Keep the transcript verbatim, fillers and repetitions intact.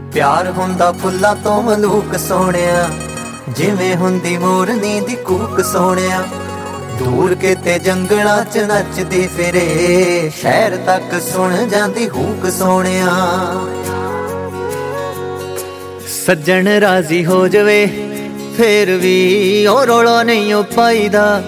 प्यार हुंदा फुल्लां तो मलूक सोहणिया, जिवें हुंदी मोरनी दी कूक सोहणिया। दूर किते जंगलां च नचदी फिरे, शहर तक सुन जांदी हूक सोहणिया। सज्जन राजी हो जावे फिर भी ओ रौला नहीं ओ पाईदा,